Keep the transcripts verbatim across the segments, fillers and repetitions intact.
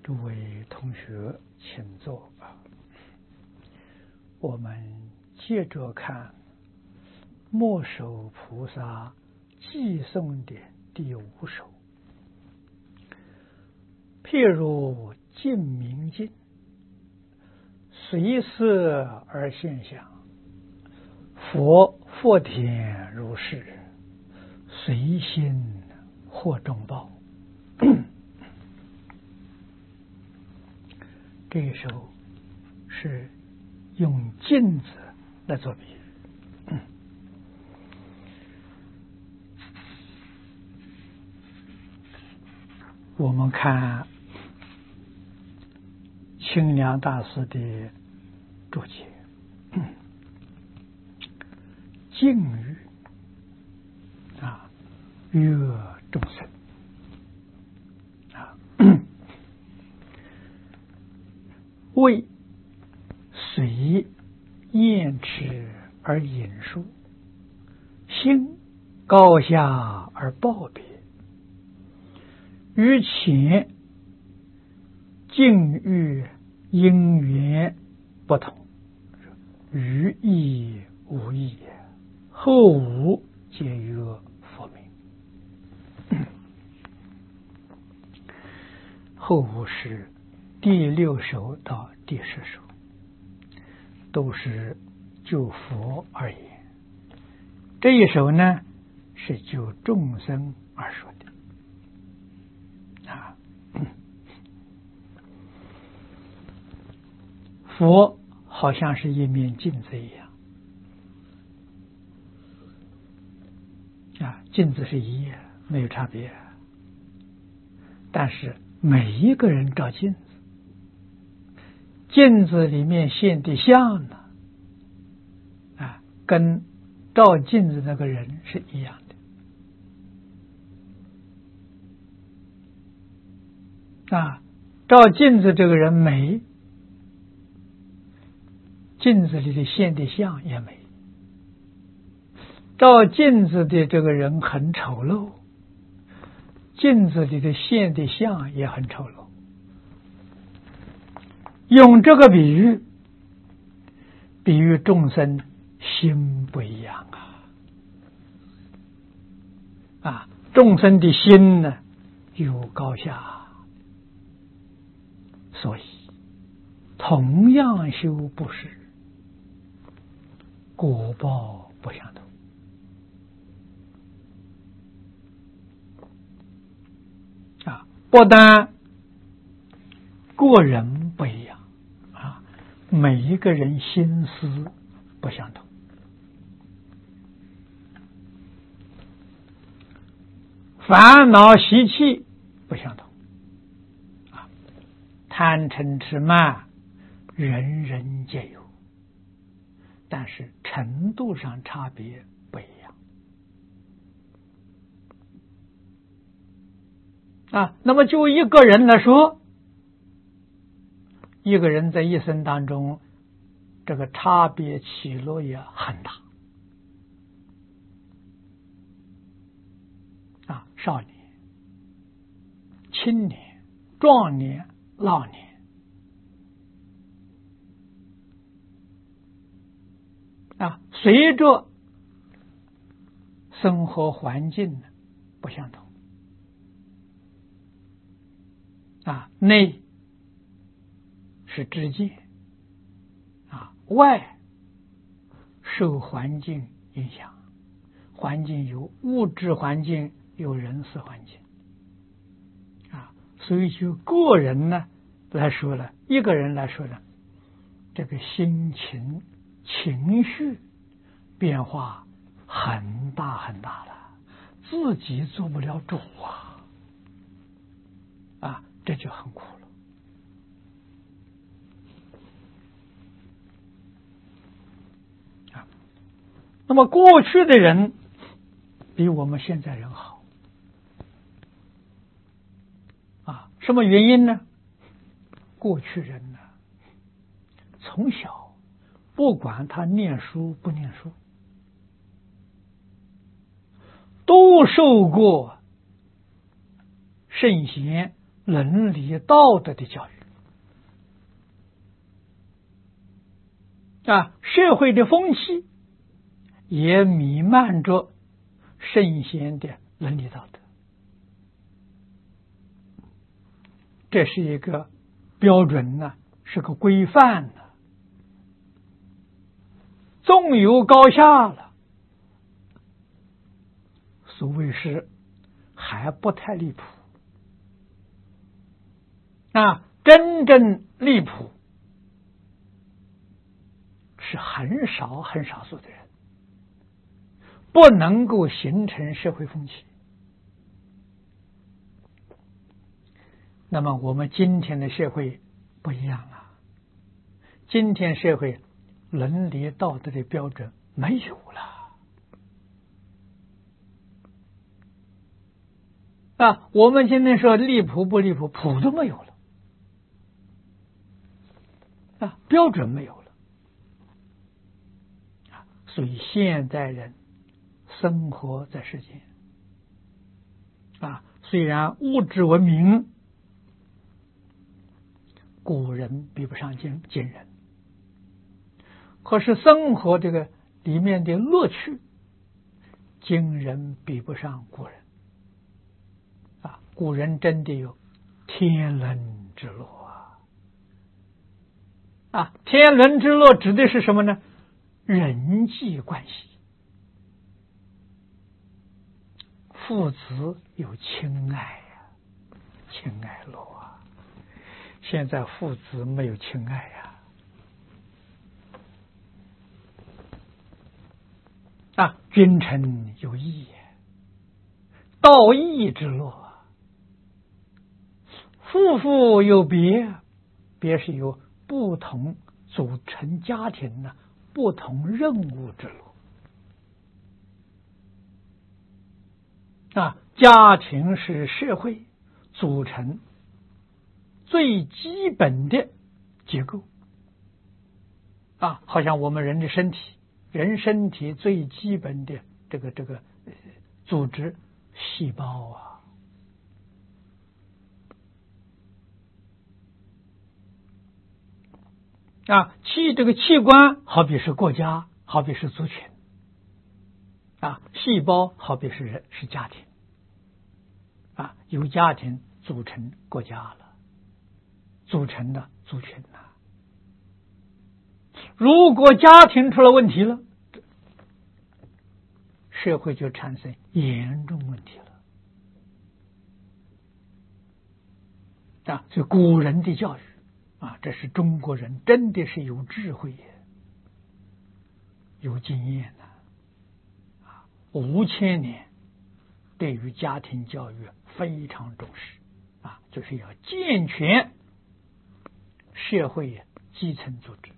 诸位同学，请坐啊！我们接着看末首菩萨寄颂的第五首。譬如镜明镜，随色而现象，佛复田如是，随心获众报。这一首是用镜子来做比喻。我们看清凉大师的注解，境遇啊，悦众生啊，为随厌持而引述，心高下而报别，于前境遇因缘不同，于意无异，后无皆曰佛名。后无是第六首到第十首，都是就佛而言。这一首呢，是就众生而说的啊。佛好像是一面镜子一样啊，镜子是一样，没有差别。但是每一个人照镜子，镜子里面现的相呢，啊，跟照镜子那个人是一样的。啊，照镜子这个人美，镜子里的现的相也美；照镜子的这个人很丑陋，镜子里的现的相也很丑陋。用这个比喻，比喻众生心不一样啊！啊，众生的心呢，有高下，所以同样修布施，果报不相同啊！不但个人不一样啊，每一个人心思不相同。烦恼习气不相同啊，贪嗔痴慢人人皆有，但是程度上差别不一样啊。那么就一个人来说，一个人在一生当中，这个差别起落也很大啊，少年、青年、壮年、老年啊，随着生活环境不相同啊，内是知见啊，外受环境影响，环境有物质环境，有人事环境啊，所以就个人呢来说了，一个人来说呢，这个心情情绪变化很大很大了，自己做不了主啊啊，这就很苦了。那么过去的人比我们现在人好啊，什么原因呢？过去人呢，从小不管他念书不念书，都受过圣贤伦理道德的教育啊，社会的风气也弥漫着圣贤的伦理道德，这是一个标准呢、啊，是个规范呢、啊。纵有高下了，所谓是还不太离谱啊，真正离谱是很少很少数的人，不能够形成社会风气。那么我们今天的社会不一样啊，今天社会伦理道德的标准没有了啊！我们今天说离谱不离谱，谱都没有了啊，标准没有了啊！所以现代人生活在世间啊，虽然物质文明古人比不上今今人，可是生活这个里面的乐趣，今人比不上古人啊！古人真的有天伦之乐啊！啊，天伦之乐指的是什么呢？人际关系，父子有亲爱呀、啊，亲爱乐啊！现在父子没有亲爱呀、啊！啊，君臣有义，道义之乐。夫妇有别，别是有不同组成家庭的不同任务之乐啊！家庭是社会组成最基本的结构啊，好像我们人的身体，人身体最基本的这个这个组织细胞啊。啊，器这个器官好比是国家，好比是族群啊，细胞好比是人是家庭啊，由家庭组成国家了，组成的族群了。如果家庭出了问题了，社会就产生严重问题了啊！所以古人的教育啊，这是中国人真的是有智慧有经验的啊，五千年对于家庭教育非常重视啊，就是要健全社会基层组织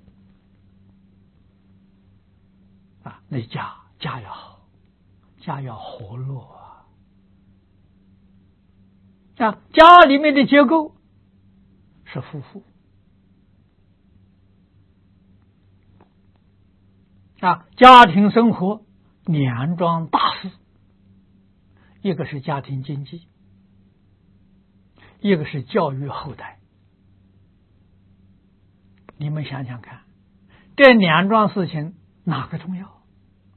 啊，那家家要好，家要活络啊，啊，家里面的结构是夫妇啊，家庭生活两桩大事，一个是家庭经济，一个是教育后代。你们想想看，这两桩事情哪个重要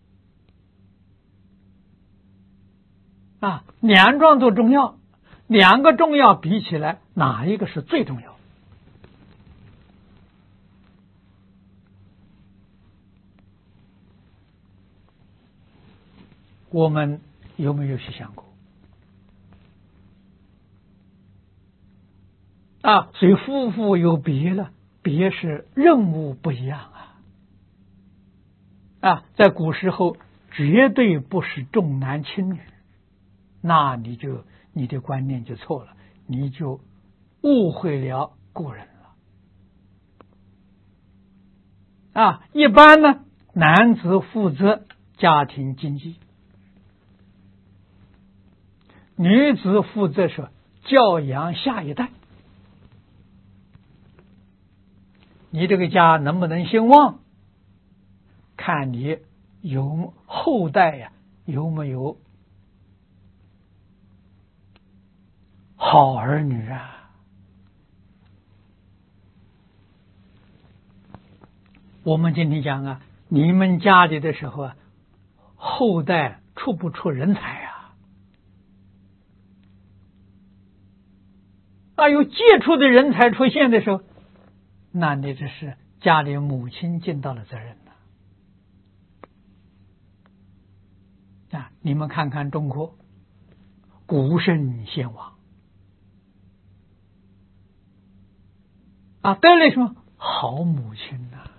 啊？两桩都重要，两个重要比起来，哪一个是最重要？我们有没有去想过啊？所以夫妇有别了，别是任务不一样啊！啊，在古时候绝对不是重男轻女，那你就你的观念就错了，你就误会了古人了啊！一般呢，男子负责家庭经济，女子负责说教养下一代，你这个家能不能兴旺，看你有后代呀、啊，有没有好儿女啊？ 我们今天讲啊，你们家里的时候啊，后代出不出人才啊？啊，有杰出的人才出现的时候，那你这是家里母亲尽到了责任了。啊，你们看看中国古圣先王啊，得了什么好母亲呐、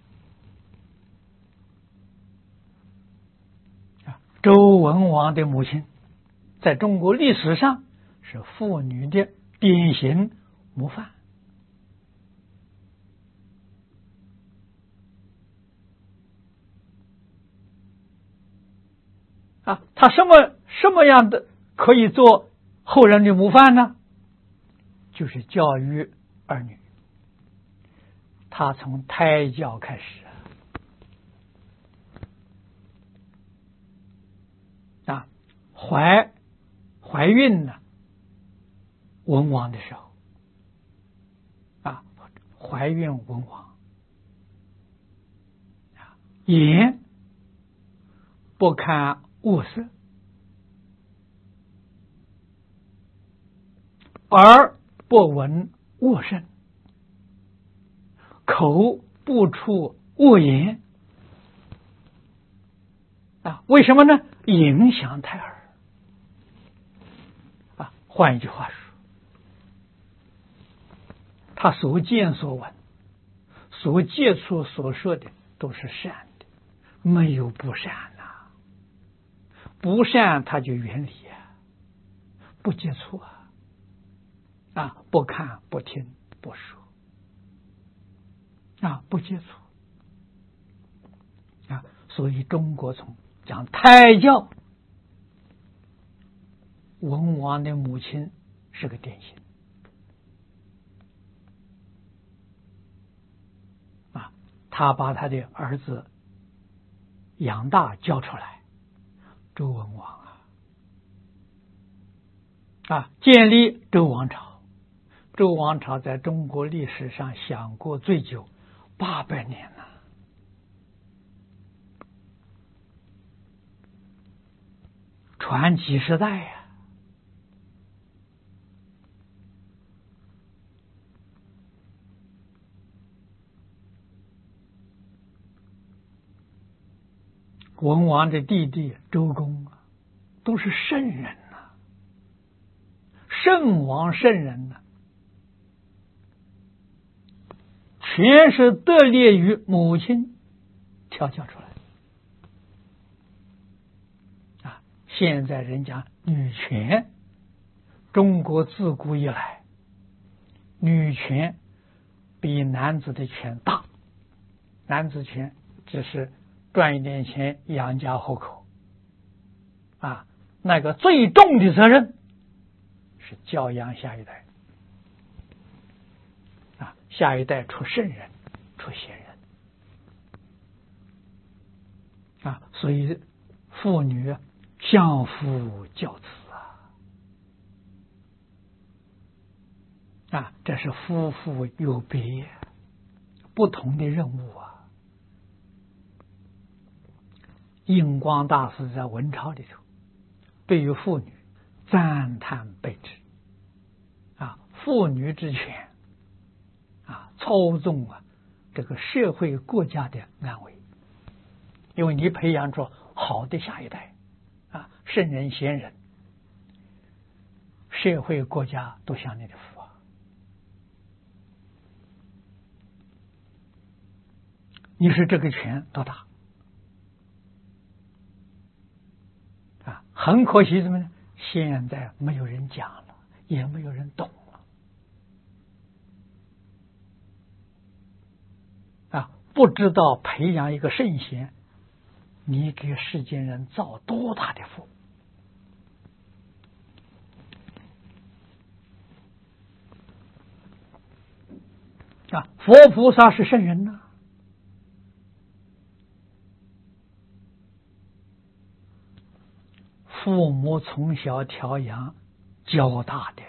啊？周文王的母亲在中国历史上是妇女的典型模范啊，他什么什么样的可以做后人的模范呢？就是教育儿女，他从胎教开始啊，怀怀孕呢，文王的时候啊，怀孕文王啊，眼不看物色，耳不闻恶声，口不出恶言啊，为什么呢？影响胎儿啊。换一句话说，他所见所闻、所接触、所说的都是善的，没有不善呐、啊。不善他就远离啊，不接触啊，啊，不看、不听、不说啊，不接触啊。所以中国从讲胎教，文王的母亲是个典型啊，他把他的儿子养大教出来，周文王啊，啊，建立周王朝。周王朝在中国历史上享过最久，八百年了。传几十代呀、啊！文王的弟弟周公啊，都是圣人呐、啊，圣王圣人呐、啊，全是得力于母亲调教出来啊。现在人家女权，中国自古以来，女权比男子的权大，男子权只是赚一点钱养家糊口啊，那个最重的责任是教养下一代啊，下一代出圣人，出贤人啊，所以妇女相夫教子啊，啊，这是夫妇有别不同的任务啊。印光大师在文钞里头对于妇女赞叹备至啊，妇女之权啊，操纵啊这个社会国家的安危，因为你培养出好的下一代啊，圣人贤人，社会国家都享你的福啊。你是这个权多大啊？很可惜什么呢？现在没有人讲了，也没有人懂了啊！不知道培养一个圣贤，你给世间人造多大的福啊！佛菩萨是圣人呐、啊，父母从小调养教大的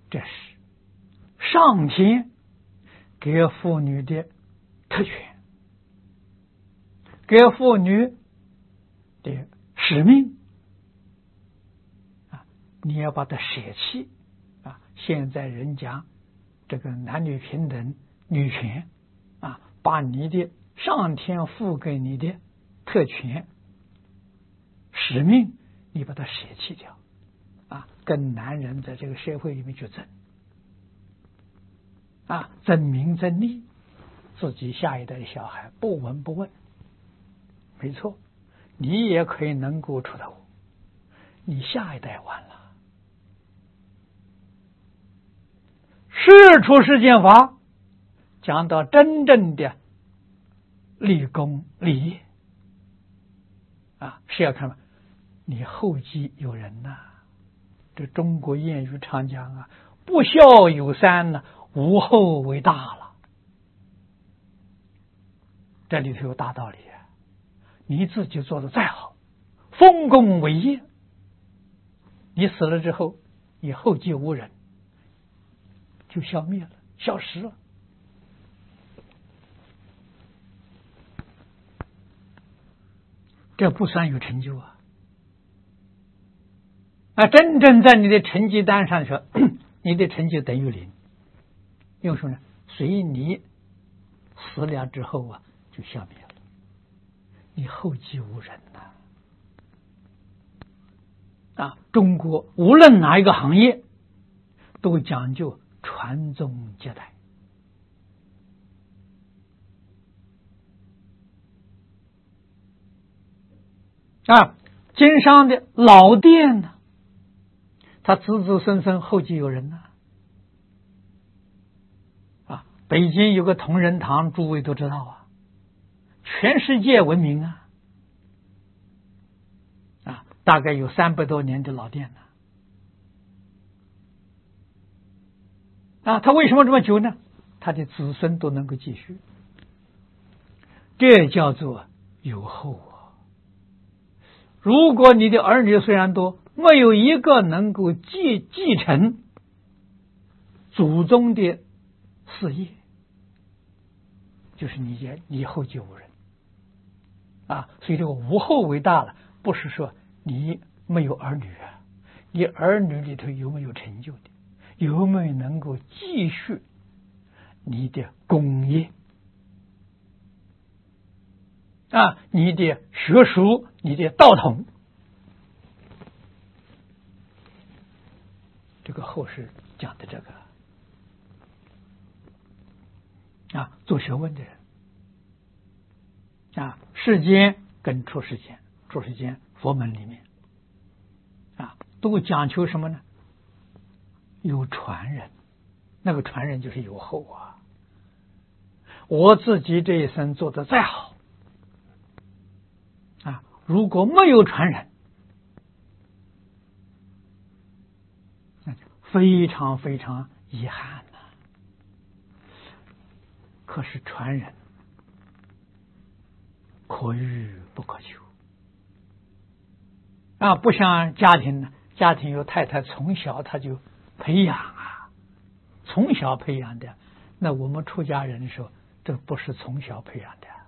这是上天给妇女的特权，给妇女的使命啊，你要把它舍弃啊。现在人讲这个男女平等、女权啊，把你的上天赋给你的特权、使命，你把它舍弃掉啊，跟男人在这个社会里面去争啊，争名争利，自己下一代的小孩不闻不问。没错，你也可以能够出头，你下一代完了。世出世间法讲到真正的立功立业啊，是要看你后继有人呐、啊。这中国谚语常讲啊，不孝有三呢，无后为大了。这里头有大道理啊！你自己做的再好，丰功伟业，你死了之后，你后继无人，就消灭了，消失了。这不算有成就啊！啊，真正在你的成绩单上说，你的成绩等于零，用什么呢？随你死了之后啊，就消灭了，你后继无人呐！啊，中国无论哪一个行业，都讲究传宗接代。啊，经商的老店呢，他子子孙孙后继有人呢。啊，北京有个同仁堂，诸位都知道啊，全世界闻名啊。啊，大概有三百多年的老店呢。啊，他为什么这么久呢？他的子孙都能够继续，这叫做有后啊。如果你的儿女虽然多，没有一个能够继继承祖宗的事业，就是你也你后继无人啊。所以这个无后为大了，不是说你没有儿女啊，你儿女里头有没有成就的，有没有能够继续你的功业啊，你的学术，你的道统，这个后世讲的这个啊，做学问的人啊，世间跟出世间，出世间佛门里面啊，都讲求什么呢？有传人，那个传人就是有后啊。我自己这一生做的再好啊，如果没有传人，那就非常非常遗憾呐、啊。可是传人可遇不可求啊，不像家庭呢，家庭有太太从小他就培养啊，从小培养的。那我们出家人的时候，这不是从小培养的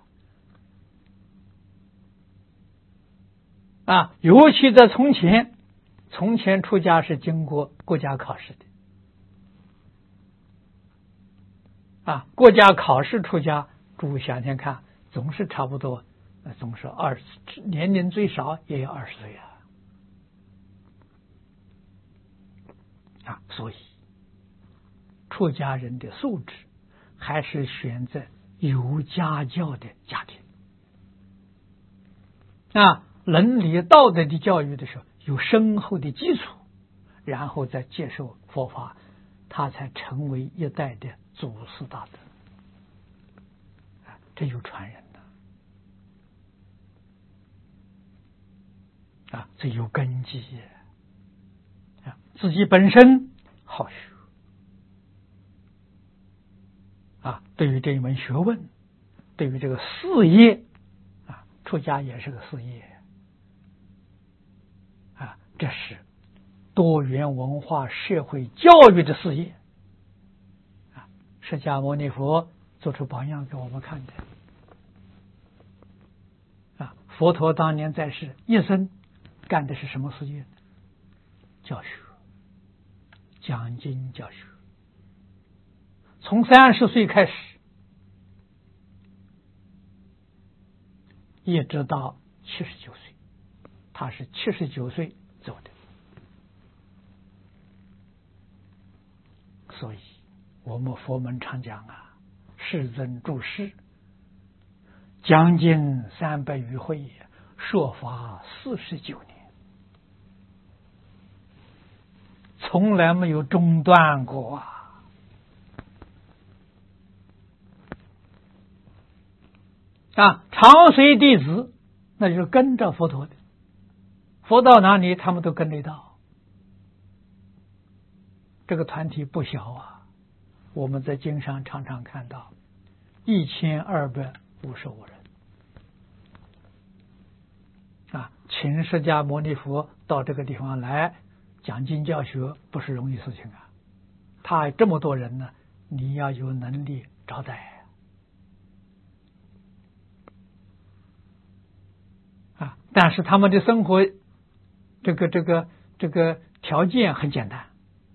啊，尤其在从前，从前出家是经过国家考试的啊，国家考试出家，诸位想想看，总是差不多，总是二十，年龄最少也有二十岁啊，啊，所以出家人的素质还是选择有家教的家庭啊，伦理道德的教育的时候有深厚的基础，然后再接受佛法，他才成为一代的祖师大德啊，这有传人的啊，这有根基啊，自己本身好学啊，对于这一门学问，对于这个事业啊，出家也是个事业啊，这是多元文化社会教育的事业。啊，释迦牟尼佛做出榜样给我们看的。啊，佛陀当年在世一生干的是什么事业？教学，讲经教学。从三十岁开始，一直到七十九岁，他是七十九岁走的。所以我们佛门常讲啊，世尊住世，讲经三百余会，说法四十九年，从来没有中断过啊。啊，常随弟子，那就是跟着佛陀的，佛到哪里他们都跟着到。这个团体不小啊，我们在经上常常看到一千二百五十五人啊，请释迦牟尼佛到这个地方来讲经教学，不是容易事情啊。他这么多人呢，你要有能力招待。啊，但是他们的生活，这个这个这个条件很简单。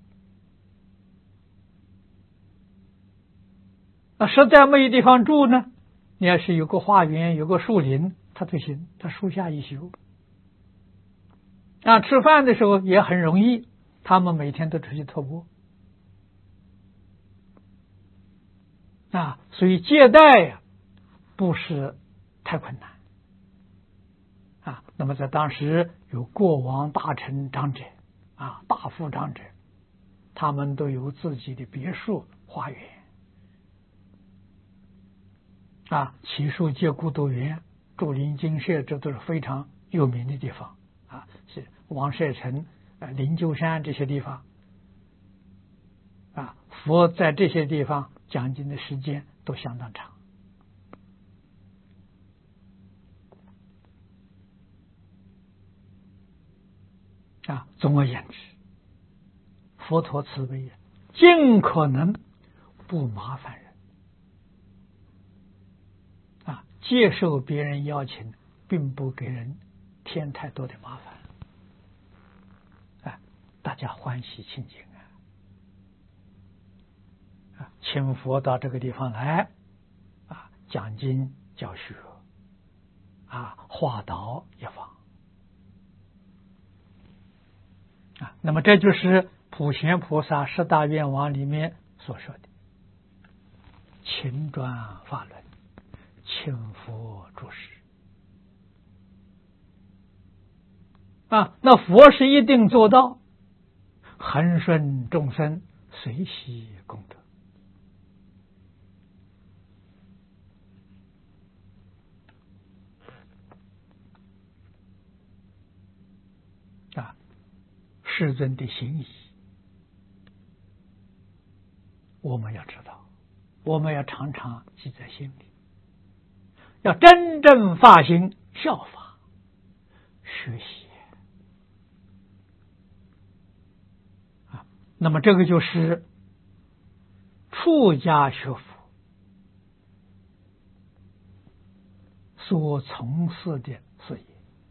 那实在没有地方住呢，你要是有个花园，有个树林，他就行，他树下一宿。啊，吃饭的时候也很容易，他们每天都出去徒步。啊，所以接待呀，不是太困难。啊，那么在当时有国王、大臣、长者，啊，大夫、长者，他们都有自己的别墅、花园，啊，奇树接孤独园、竹林精舍，这都是非常有名的地方，啊，是王舍城、呃灵鹫山这些地方，啊，佛在这些地方讲经的时间都相当长。啊，总而言之，佛陀慈悲，尽可能不麻烦人。啊，接受别人邀请，并不给人添太多的麻烦。啊，大家欢喜亲近啊！啊，请佛到这个地方来，啊，讲经教学，啊，化导一方。啊，那么这就是普贤菩萨十大愿望里面所说的勤转法轮，请佛住世。啊，那佛是一定做到恒顺众生，随喜功德。啊，世尊的心意，我们要知道，我们要常常记在心里，要真正发心效法学习。啊，那么这个就是出家学佛所从事的事业。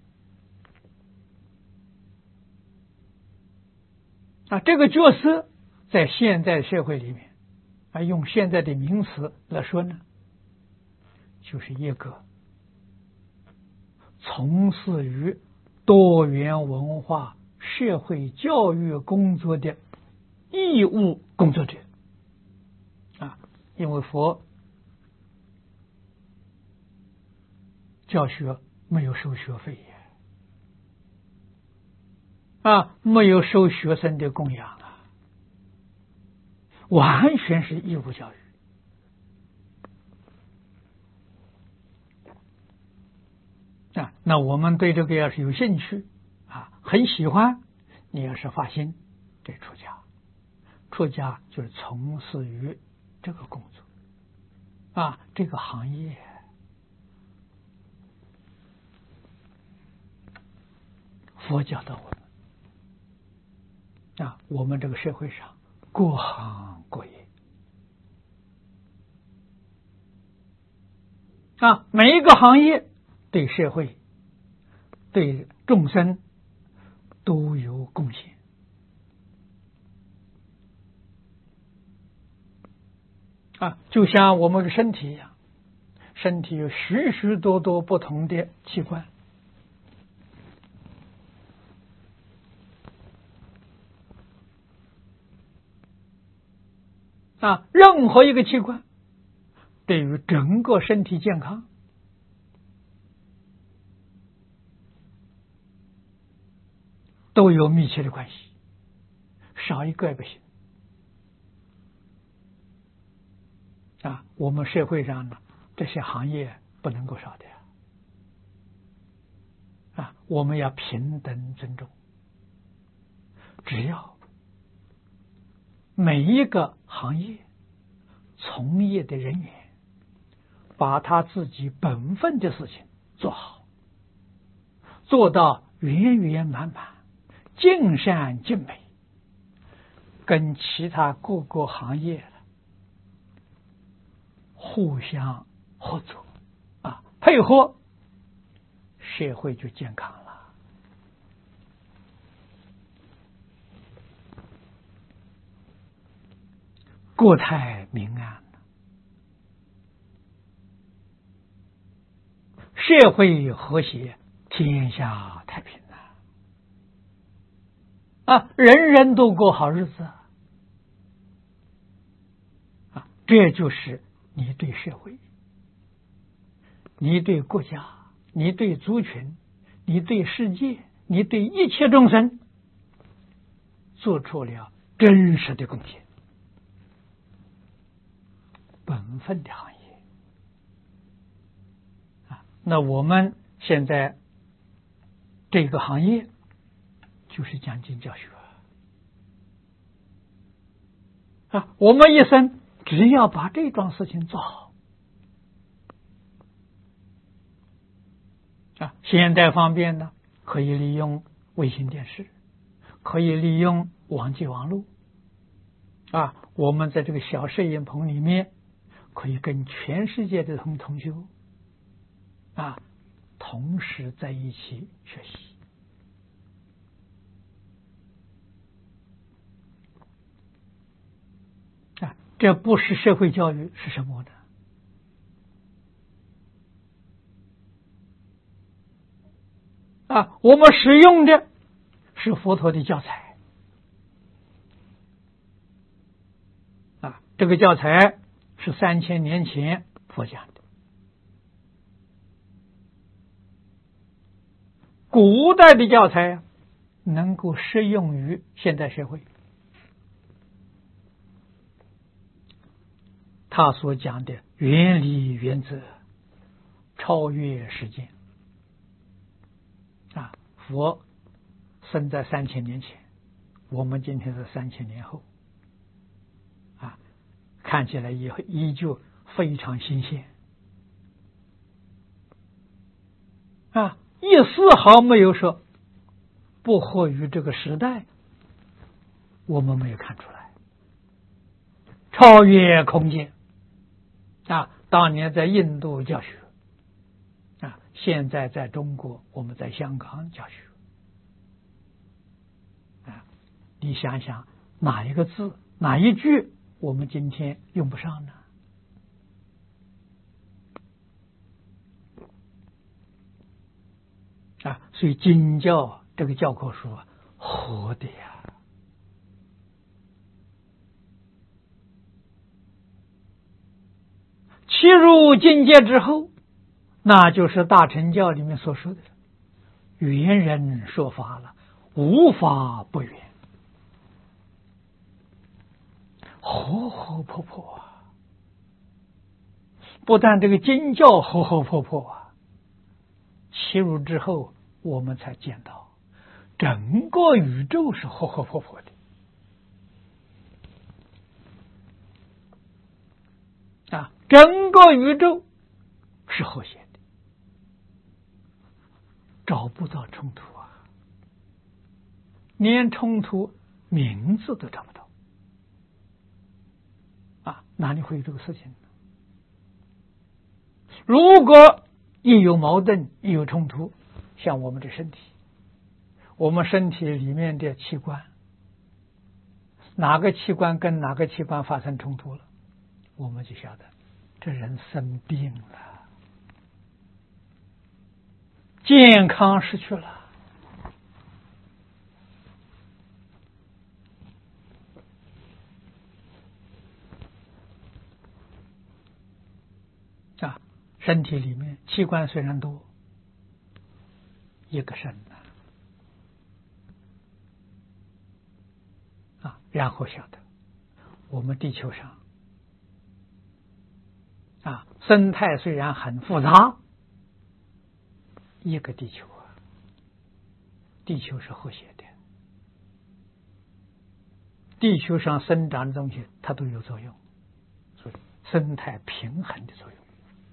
啊，这个角色在现在社会里面，啊，用现在的名词来说呢，就是一个从事于多元文化社会教育工作的义务工作者。啊，因为佛教学没有收学费呀。啊，没有收学生的供养啊，完全是义务教育。啊，那我们对这个要是有兴趣啊，很喜欢，你要是发心，这出家，出家就是从事于这个工作，啊，这个行业。佛教导我们啊，我们这个社会上各行各业啊，每一个行业对社会、对众生都有贡献啊，就像我们的身体一样，身体有许许多多不同的器官啊，任何一个器官对于整个身体健康都有密切的关系，少一个也不行啊。我们社会上呢，这些行业不能够少的啊，我们要平等尊重，只要每一个行业从业的人员把他自己本分的事情做好，做到圆圆满满、尽善尽美，跟其他各个行业互相合作啊，配合，社会就健康了。国泰民安，社会和谐，天下太平啊！人人都过好日子啊！这就是你对社会、你对国家、你对族群、你对世界、你对一切众生做出了真实的贡献，本分的行业啊。那我们现在这个行业就是讲经教学啊，我们一生只要把这桩事情做好啊。现代方面呢，可以利用卫星电视，可以利用网际网络啊。我们在这个小摄影棚里面，可以跟全世界的同同学啊，同时在一起学习。啊，这不是社会教育是什么呢？啊，我们使用的是佛陀的教材啊，这个教材是三千年前佛讲的，古代的教材能够适用于现代社会。他所讲的原理原则超越时间啊，佛生在三千年前，我们今天是三千年后啊，看起来也依旧非常新鲜啊，一丝毫没有说不合于这个时代，我们没有看出来，超越空间啊！当年在印度教学啊，现在在中国，我们在香港教学啊，你想想哪一个字、哪一句我们今天用不上呢？啊，所以经教这个教科书啊，活的呀。其入境界之后，那就是大乘教里面所说的圆人说法了，无法不圆，活活泼泼啊！不但这个经教活活泼泼啊，其入之后，我们才见到整个宇宙是活活泼泼的。啊，整个宇宙是和谐的，找不到冲突啊，连冲突名字都找不到啊，哪里会有这个事情呢？如果一有矛盾，一有冲突，像我们的身体，我们身体里面的器官，哪个器官跟哪个器官发生冲突了，我们就晓得这人生病了，健康失去了。啊，身体里面器官虽然多，一个肾呐，啊，然后晓得我们地球上啊，生态虽然很复杂，一个地球啊，地球是和谐的，地球上生长的东西它都有作用，所以生态平衡的作用。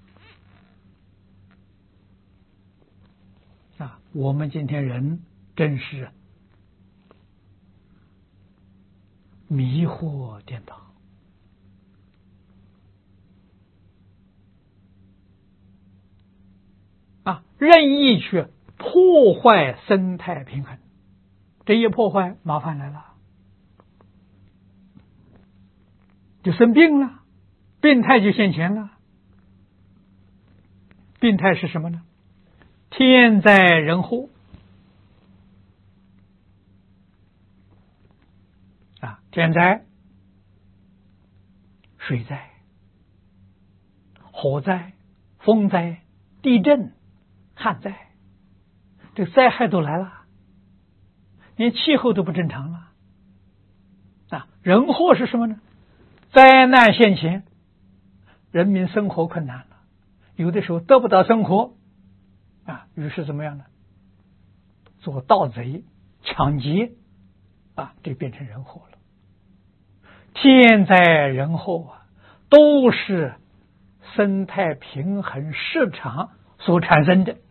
啊，我们今天人真是迷惑颠倒啊，任意去破坏生态平衡，这一破坏麻烦来了，就生病了，病态就现前了。病态是什么呢？天灾人祸啊，天灾、水灾、火灾、风灾、地震、旱灾，这个灾害都来了，连气候都不正常了啊！人祸是什么呢？灾难现前，人民生活困难了，有的时候得不到生活啊，于是怎么样呢？做盗贼、抢劫啊，这变成人祸了。天灾人祸啊，都是生态平衡失常所产生的。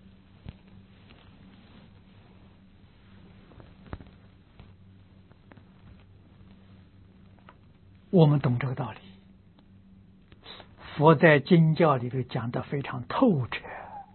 我们懂这个道理，佛在经教里头讲得非常透彻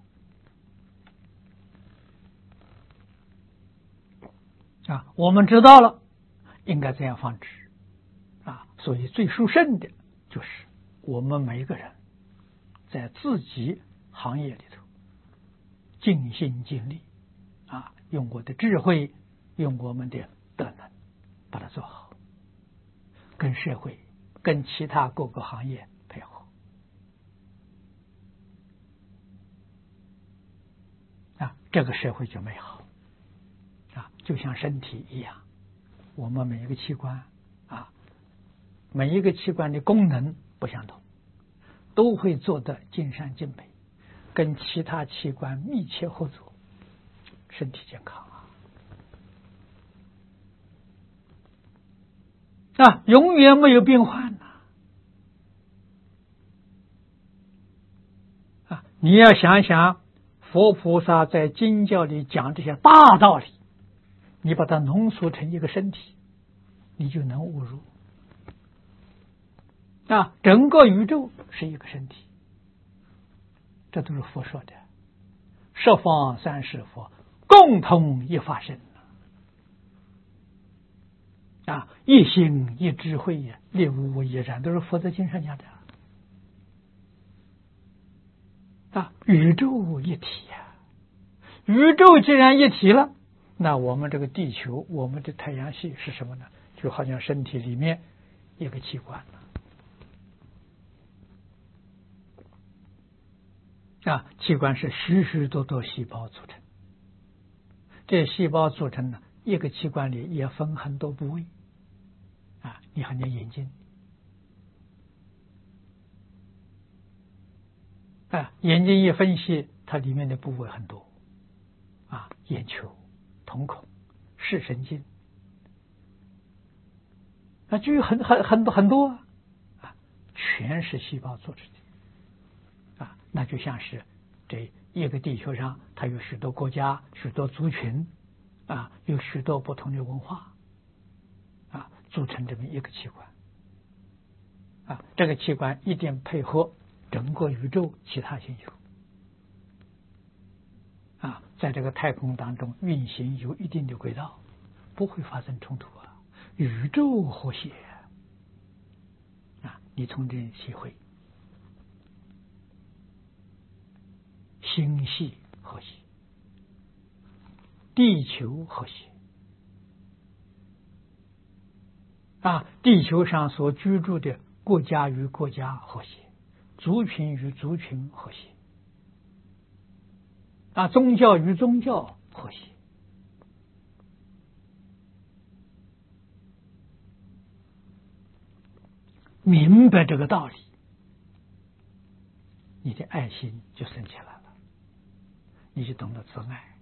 啊，我们知道了应该怎样防止啊，所以最殊胜的就是我们每一个人在自己行业里头尽心尽力啊，用我的智慧，用我们的德能把它做好，跟社会跟其他各个行业配合啊，这个社会就美好啊，就像身体一样，我们每一个器官啊，每一个器官的功能不相同，都会做得尽善尽美，跟其他器官密切合作，身体健康啊，啊，永远没有变换呐！啊，你要想想佛菩萨在经教里讲这些大道理，你把它浓缩成一个身体，你就能悟入啊，整个宇宙是一个身体，这都是佛说的，十方三世佛共同一法身啊，一心一智慧呀，列无一然，都是佛在经上讲的啊，宇宙一体呀，宇宙既然一体了，那我们这个地球，我们的太阳系是什么呢？就好像身体里面一个器官啊，器官是许许多多细胞组成，这细胞组成呢，一个器官里也分很多部位啊，你看你眼睛啊，眼睛一分析，它里面的部位很多啊，眼球、瞳孔、视神经啊，就有很很很多很多啊，全是细胞组织的啊，那就像是这一个地球上，它有许多国家、许多族群啊，有许多不同的文化组成这么一个器官啊，这个器官一定配合整个宇宙其他星球啊，在这个太空当中运行有一定的轨道，不会发生冲突啊，宇宙和谐啊，你从这里体会星系和谐，地球和谐啊，地球上所居住的国家与国家和谐，族群与族群和谐啊，宗教与宗教和谐。明白这个道理，你的爱心就升起来了，你就懂得自爱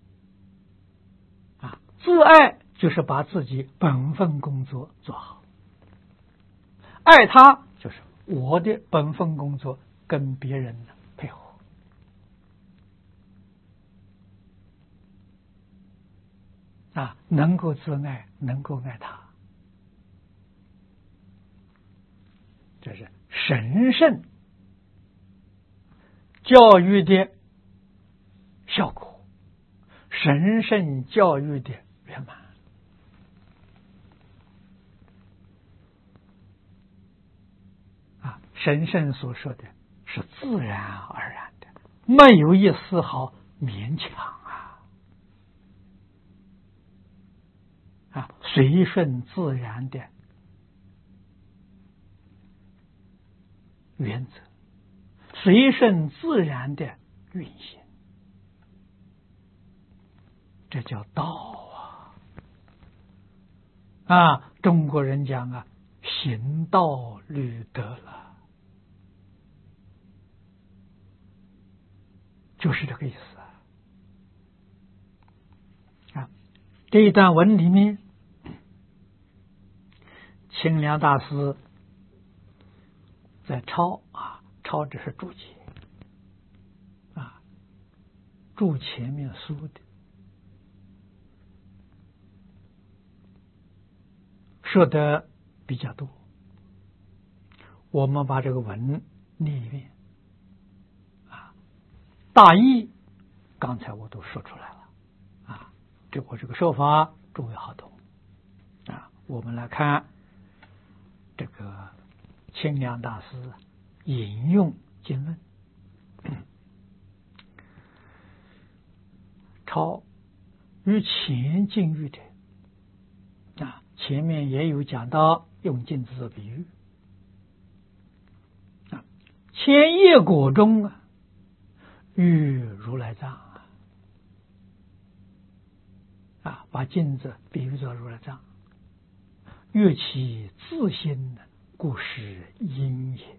啊！自爱就是把自己本分工作做好，爱他就是我的本分工作跟别人配合啊，能够自爱，能够爱他，这是神圣教育的效果，神圣教育的圆满啊！神圣所说的是自然而然的，没有一丝毫勉强啊！啊，随顺自然的原则，随顺自然的运行，这叫道啊！啊，中国人讲啊，行道履德了，就是这个意思啊！啊，这一段文里面，清凉大师在抄啊，抄这是注解啊，注前面书的，说的比较多。我们把这个文念一遍啊，大意刚才我都说出来了啊，这我这个说法诸位好懂啊。我们来看这个清凉大师引用经论，抄与前境遇的啊，前面也有讲到用镜子做比喻啊，千叶果中啊，遇如来藏啊，啊，把镜子比喻作如来藏，乐其自心，故是因也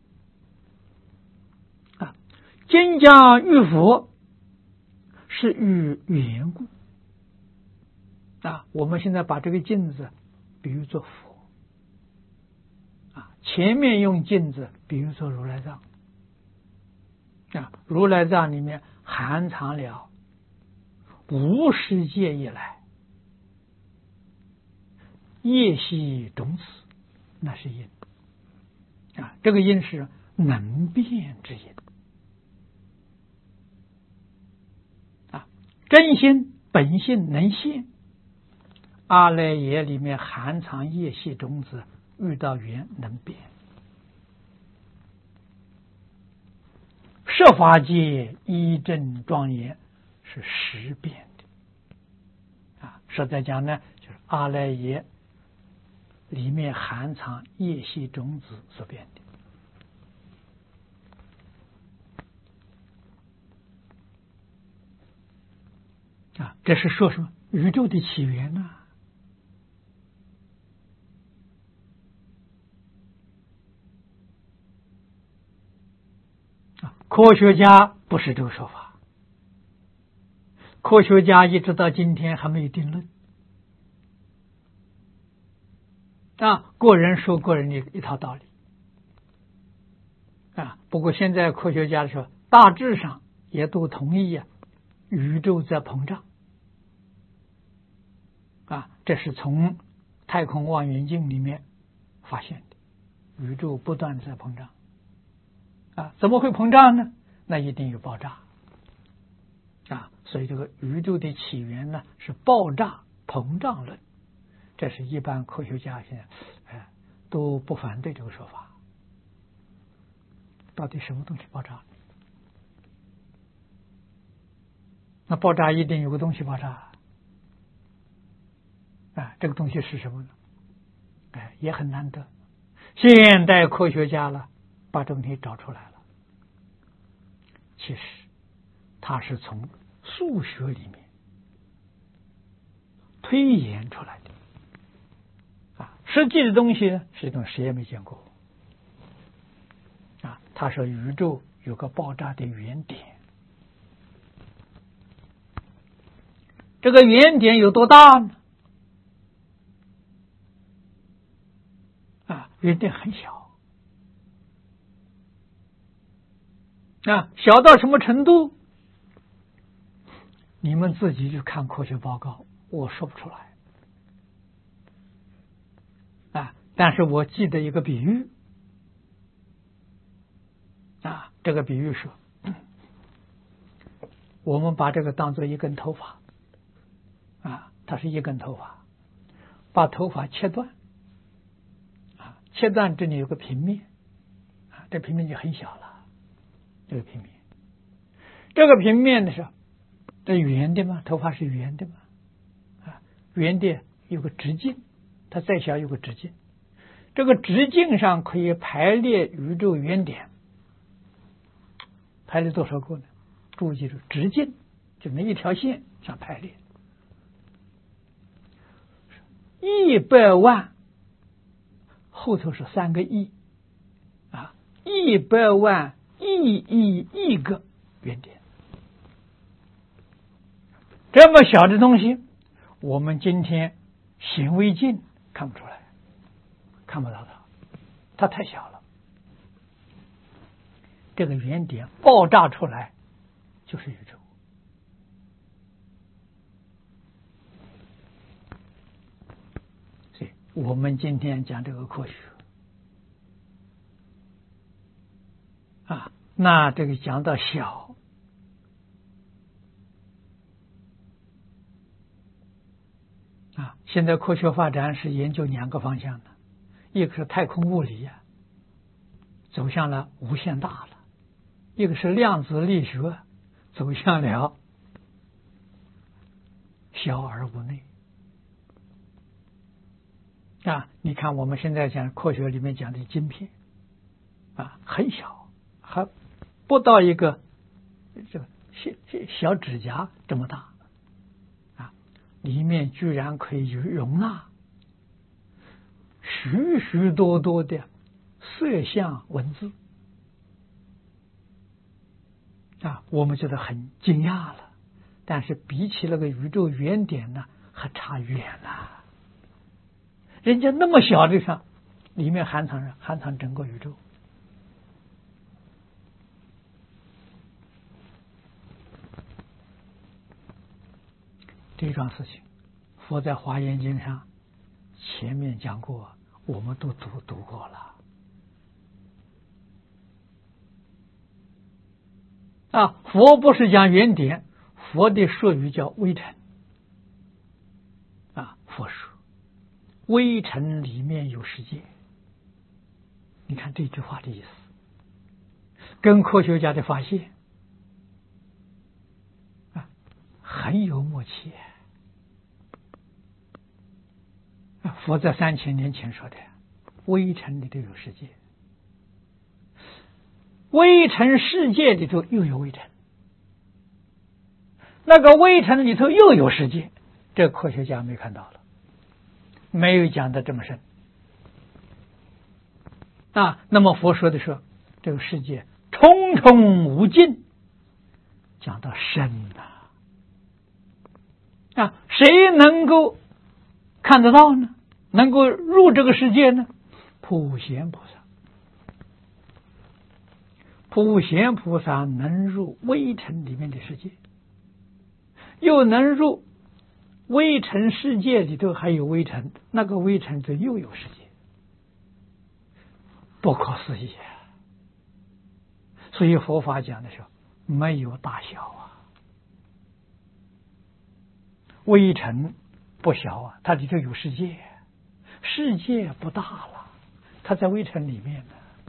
啊。金刚遇佛是遇缘故啊。我们现在把这个镜子比喻作佛啊，前面用镜子比喻作如来藏啊，如来藏里面含藏了无世界以来业系种子，那是因啊，这个因是能变之因啊，真心本性能现，阿赖耶里面含藏业系种子，遇到缘能变。设法界一正庄严是实变的啊，实在讲呢，就是阿赖耶里面含藏业系种子所变的啊，这是说什么？宇宙的起源呢、啊？科学家不是这个说法，科学家一直到今天还没有定论啊，个人说个人的一套道理啊。不过现在科学家说，大致上也都同意啊，宇宙在膨胀啊，这是从太太空望远镜里面发现的，宇宙不断的在膨胀啊，怎么会膨胀呢？那一定有爆炸啊，所以这个宇宙的起源呢是爆炸膨胀论，这是一般科学家现在哎都不反对这个说法。到底什么东西爆炸？那爆炸一定有个东西爆炸啊，这个东西是什么呢？哎，也很难得。现代科学家了把这个东西找出来了，其实它是从数学里面推演出来的啊，实际的东西呢，是一种谁也没见过啊。他说宇宙有个爆炸的原点，这个原点有多大呢？啊，原点很小啊，小到什么程度？你们自己去看科学报告，我说不出来啊。但是我记得一个比喻啊，这个比喻说，我们把这个当做一根头发啊，它是一根头发，把头发切断啊，切断这里有个平面啊，这平面就很小了，这个平面，这个平面的时候。这圆的嘛，头发是圆的嘛，啊，圆的有个直径，它再小有个直径，这个直径上可以排列宇宙原点，排列多少个呢？注意记住，直径就那一条线上排列一百万，后头是三个亿啊，一百万亿亿亿个原点。这么小的东西，我们今天显微镜看不出来，看不到它，它太小了。这个原点爆炸出来就是宇宙。所以我们今天讲这个科学啊，那这个讲到小。啊，现在科学发展是研究两个方向的，一个是太空物理呀、啊，走向了无限大了；一个是量子力学，走向了小而无内。啊，你看我们现在讲科学里面讲的晶片，啊，很小，还不到一个这个小小指甲这么大。里面居然可以容纳许许多多的色相文字啊，我们觉得很惊讶了。但是比起那个宇宙原点呢，还差远了。人家那么小的上，里面含藏含藏整个宇宙。这桩事情，佛在《华严经》上前面讲过，我们都读读过了。啊，佛不是讲原点，佛的术语叫微尘。啊，佛说微尘里面有世界。你看这句话的意思，跟科学家的发现啊很有默契。佛在三千年前说的，微尘里头有世界，微尘世界里头又有微尘，那个微尘里头又有世界，这科学家没看到了，没有讲的这么深啊。那么佛说的说，这个世界重重无尽，讲到深呐啊，谁能够看得到呢？能够入这个世界呢？普贤菩萨，普贤菩萨能入微尘里面的世界，又能入微尘世界里头还有微尘，那个微尘里又有世界，不可思议啊！所以佛法讲的时候没有大小啊，微尘不小啊，它里头有世界，世界不大了，它在微尘里面呢。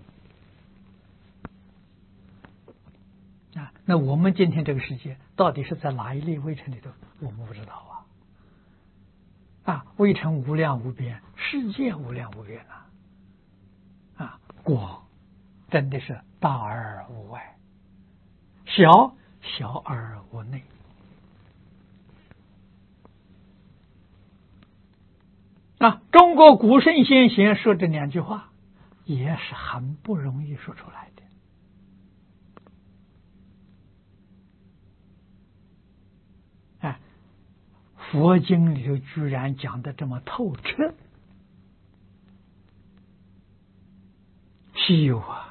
啊，那我们今天这个世界到底是在哪一类微尘里头？我们不知道啊。啊，微尘无量无边，世界无量无边啊！啊，广真的是大而无外，小小而无内。啊，中国古圣先贤说这两句话，也是很不容易说出来的。哎，佛经里头居然讲的这么透彻，稀有啊！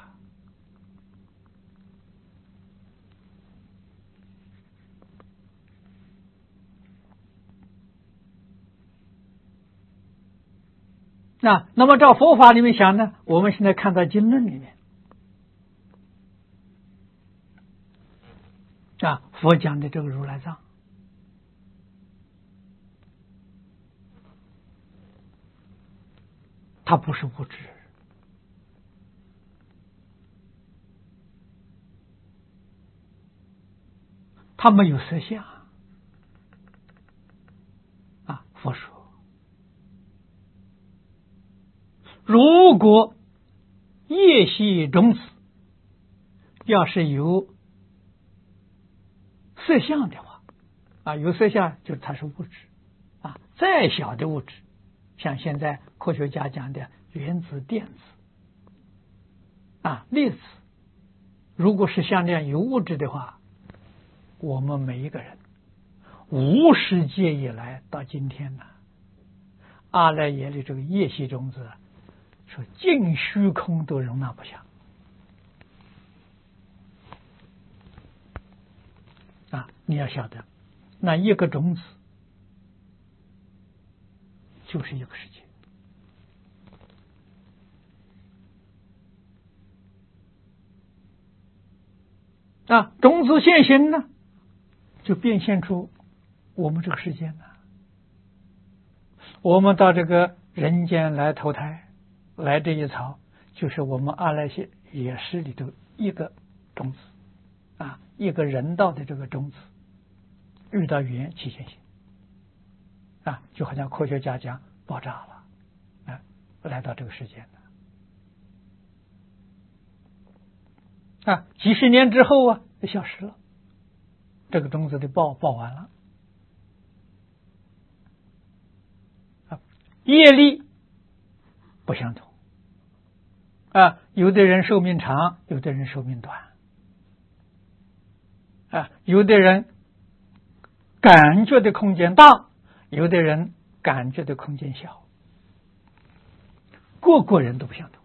那那么照佛法里面想呢，我们现在看到经论里面啊，佛讲的这个如来藏，它不是物质，它没有色相啊。佛说，如果业系种子要是有色相的话啊，有色相就是它是物质啊，再小的物质，像现在科学家讲的原子、电子啊、粒子，如果是像这样有物质的话，我们每一个人无始界以来到今天呢，阿赖耶的这个业系种子，说尽虚空都容纳不下啊！你要晓得，那一个种子就是一个世界啊！种子现行呢，就变现出我们这个世界呢。我们到这个人间来投胎，来这一槽，就是我们阿赖耶识里头一个种子啊，一个人道的这个种子，遇到缘起现行啊，就好像科学家讲爆炸了啊，来到这个世界了啊，几十年之后啊，就消失了，这个种子的爆爆完了啊，业力不相同啊，有的人寿命长，有的人寿命短啊，有的人感觉的空间大，有的人感觉的空间小，个个人都不相同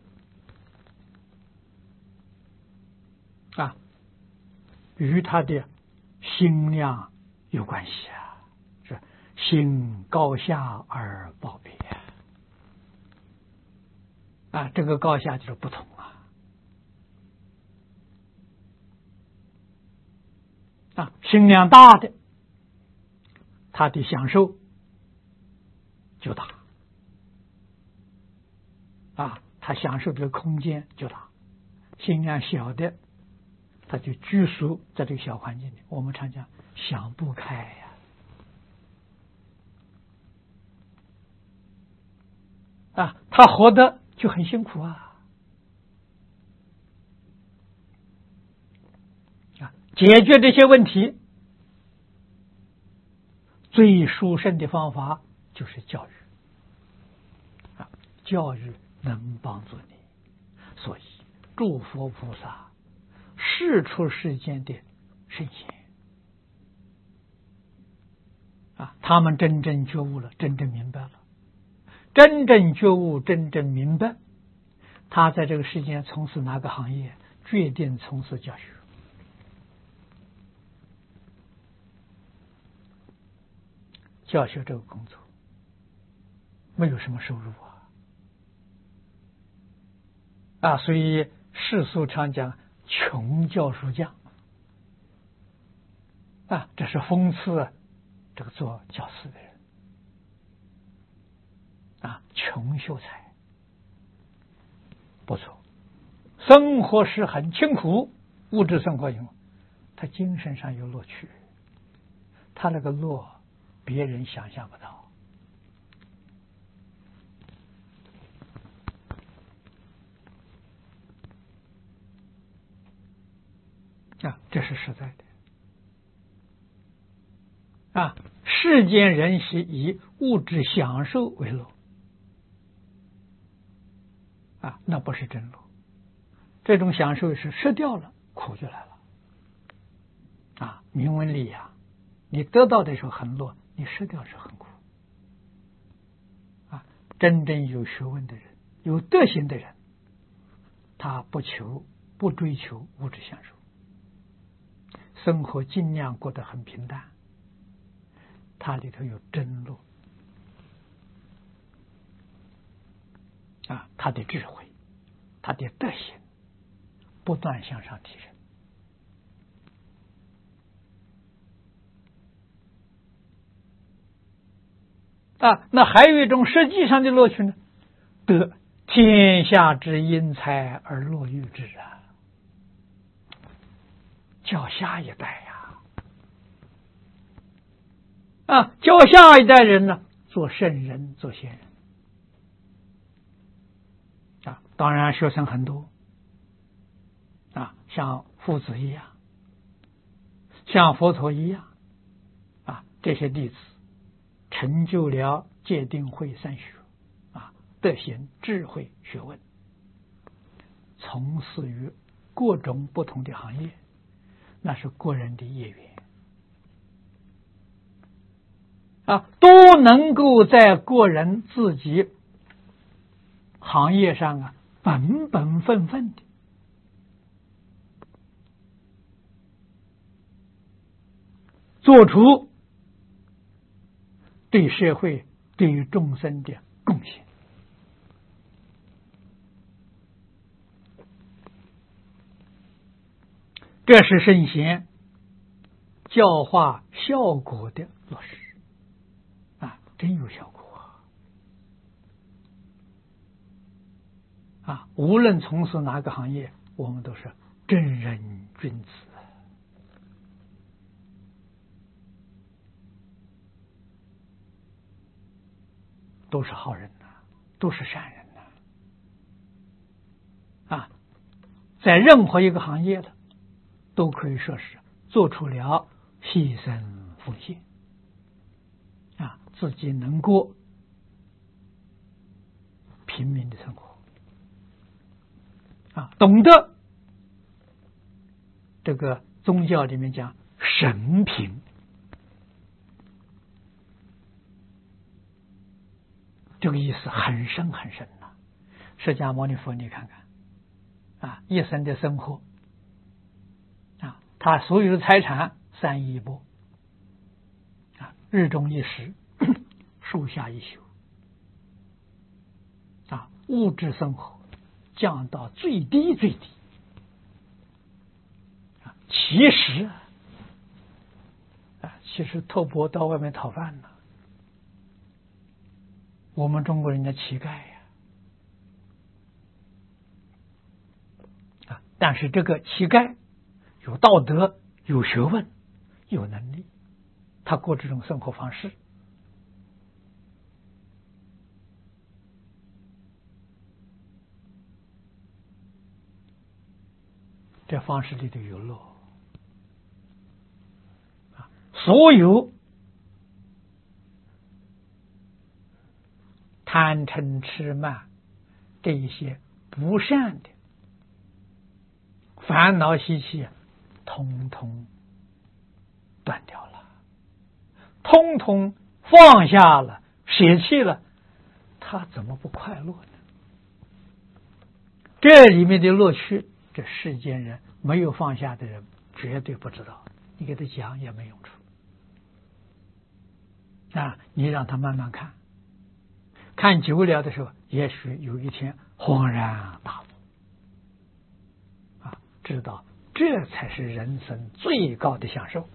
啊，与他的心量有关系啊，是心高下而报别啊，这个高下就是不同啊啊，心量大的，他的享受就大啊，他享受的空间就大，心量小的，他就拘束在这个小环境里。我们常讲想不开呀、啊，啊，他活得就很辛苦啊，啊，解决这些问题最殊胜的方法就是教育啊，教育能帮助你，所以诸佛菩萨世出世间的圣贤啊，他们真正觉悟了，真正明白了，真正觉悟，真正明白，他在这个世间从事哪个行业，决定从事教育。 教学这个工作，没有什么收入啊！啊，所以世俗常讲穷教书匠啊，这是讽刺这个做教师的人啊，穷秀才不错，生活是很清苦，物质生活有，他精神上有乐趣，他那个乐别人想象不到。啊，这是实在的啊！世间人是以物质享受为乐啊，那不是真乐。这种享受是失掉了，苦就来了啊！名闻利养，你得到的时候很乐，你失掉是很苦啊！真正有学问的人，有德行的人，他不求不追求物质享受。生活尽量过得很平淡，它里头有真乐啊，他的智慧，他的德行不断向上提升啊。那还有一种实际上的乐趣呢，得天下之英才而乐于之啊。教下一代呀，啊，教下一代人呢，做圣人，做贤人，啊，当然学生很多，啊，像夫子一样，像佛陀一样，啊，这些弟子成就了戒定慧三学，啊，德行、智慧、学问，从事于各种不同的行业。那是个人的业缘啊，都能够在个人自己行业上啊本本分分的做出对社会、对于众生的贡献。这是圣贤教化效果的落实啊，真有效果啊！无论从事哪个行业，我们都是正人君子，都是好人呐、啊，都是善人呐、啊！啊，在任何一个行业的。都可以说是做出了牺牲奉献啊，自己能过平民的生活啊，懂得这个宗教里面讲神平，这个意思很深很深呐、啊。释迦牟尼佛，你看看啊，一生的生活。他所有的财产三亿钵啊，日中一食，树下一宿啊，物质生活降到最低最低啊。其实啊，其实托钵到外面讨饭呢，我们中国人的乞丐呀啊，但是这个乞丐。有道德，有学问，有能力，他过这种生活方式，这方式里头有乐啊！所有贪嗔痴慢这一些不善的烦恼习气。通通断掉了，通通放下了，舍弃了，他怎么不快乐呢？这里面的乐趣，这世间人没有放下的人绝对不知道，你给他讲也没用处啊，你让他慢慢看，看久了的时候，也许有一天恍然大悟，啊，知道这才是人生最高的享受。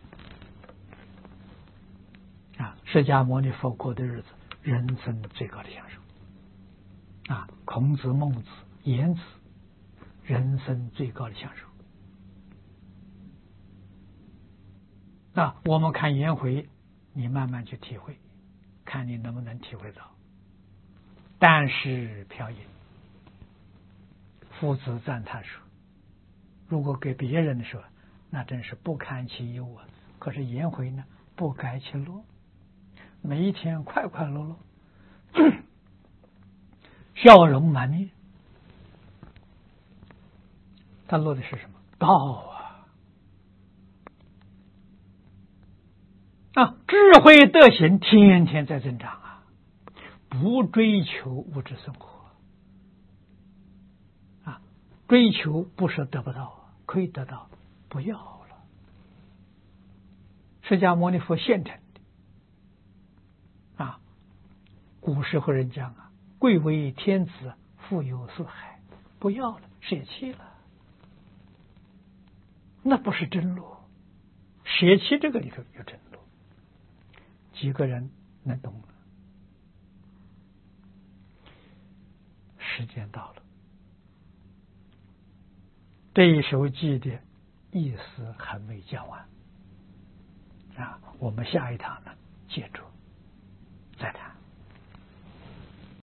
啊，释迦牟尼佛过的日子，人生最高的享受。啊，孔子、孟子、颜子，人生最高的享受。那我们看颜回，你慢慢去体会，看你能不能体会到。但是飘逸，夫子赞叹说：“如果给别人的时候，那真是不堪其忧啊。可是颜回呢，不改其乐，每一天快快乐乐。”笑容满面，他乐的是什么？道啊！啊，智慧德行天天在增长啊！不追求物质生活啊，追求不是得不到，可以得到，不要了。释迦牟尼佛现成的啊，古时候人讲啊。贵为天子，富有四海，不要了，舍弃了，那不是真路。舍弃这个里头有真路，几个人能懂了？时间到了，这一首偈的意思还没讲完啊，我们下一堂呢接着。